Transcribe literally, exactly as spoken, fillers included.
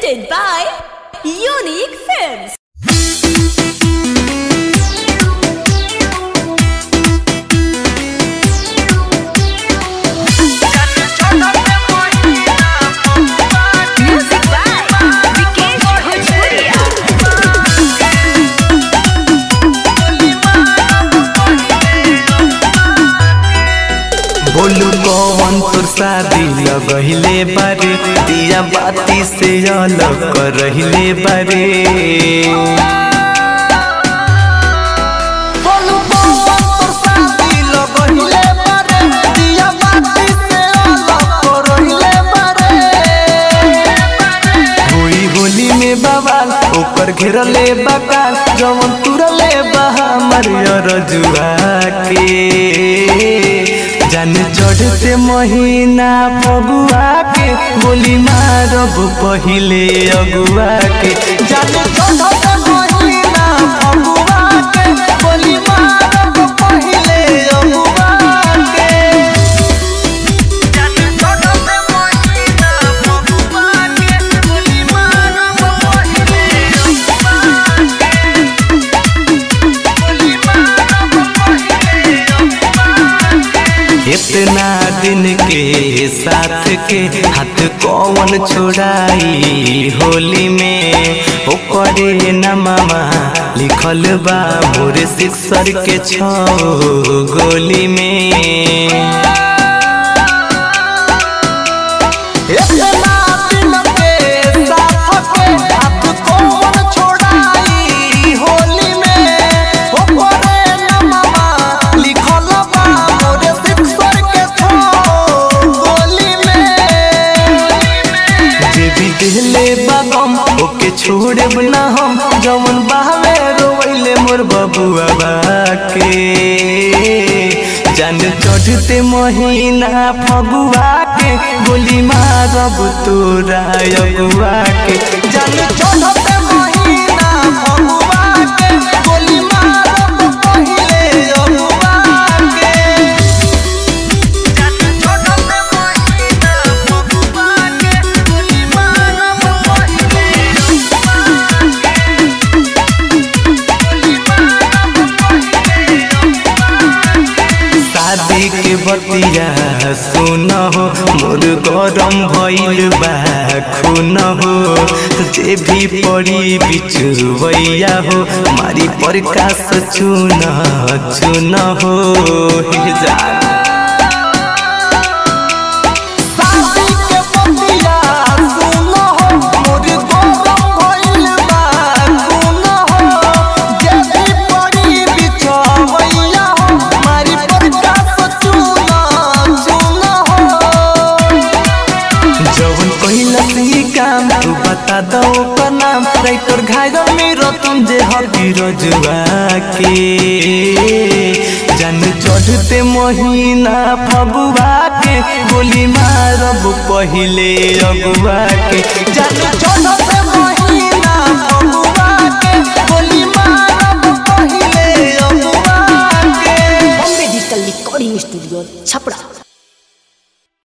presented by Unique Films. बोलू कौन तोर शादी लगहिले बारे दिया बाती से अलग करहिले बारे बोलू कौन तोर शादी लगहिले बारे दिया बाती से अलग करहिले बारे होई होली में बवाल ऊपर घेरले बकाल जवन तुरले बहा मरियर जुआ के जान चढ़ते महीना फगुआ के गोली मारब पहिले अगुआ के जान चढ़ते महीना फगुआ के गोली मारब पहिले अगुआ के जान चढ़ते महीना फगुआ के गोली मारब पहिले अगुआ के गोली मारब पहिले अगुआ इतना दिन के साथ के हाथ कौन छोड़ाई होली में ओकरे नामा लिखल बा मोरे सिक्सर के छो गोली में ओके छोड़े बना हम जवन बहावे रोइले मोर बबुआ बाके जान चढ़ते महीना फगुआ के गोली मारब तोरा अगुआ के जान चढ़ते महीना फगुआ के गोली मारब पहिले अगुआ के जान चढ़ते महीना फगुआ के गोली मारब शादी के बतिया सुन हो मोर गरम भइल बा खून हो जे भी पड़ी बिचुवैया हो मारी प्रकाश चुन चुन हो हे जान तू बता दो का नाम राइटर घायल मेरो तुम जे हकी रजुआ के जान चढ़ते महीना फगुआ के गोली मारब पहिले अगुआ के जान चढ़ते